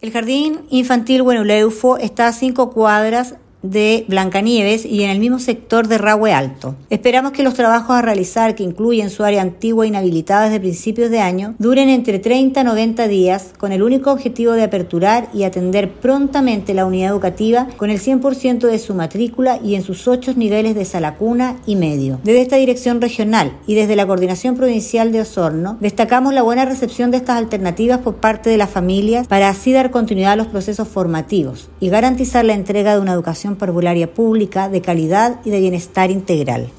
El Jardín Infantil Buenuleufo está a 5 cuadras de Blancanieves y en el mismo sector de Rahue Alto. Esperamos que los trabajos a realizar, que incluyen su área antigua inhabilitada desde principios de año, duren entre 30 a 90 días con el único objetivo de aperturar y atender prontamente la unidad educativa con el 100% de su matrícula y en sus 8 niveles de sala cuna y medio. Desde esta dirección regional y desde la Coordinación Provincial de Osorno, destacamos la buena recepción de estas alternativas por parte de las familias para así dar continuidad a los procesos formativos y garantizar la entrega de una educación parvularia pública de calidad y de bienestar integral.